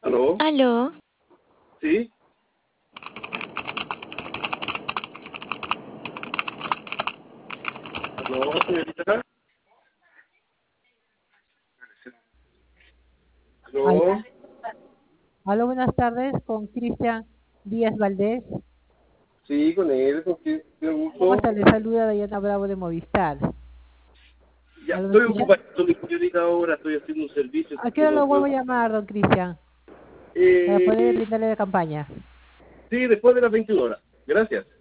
¿Aló? Aló, ¿Sí? ¿Aló, señorita? Aló, ¿Aló? aló, buenas tardes con Cristian Díaz Valdés. Sí, con él, con quién tengo ¿Cómo gusto. está? Le saluda Dayana Bravo de Movistar. Ya, ¿Aló, me estoy escucha? ocupado, señorita, ahora estoy haciendo un servicio, ¿A así qué que hora no lo vuelvo puedo. a llamar, don Cristian? Para Eh, poder brindarle la campaña. sí, después de las 21 horas. Gracias.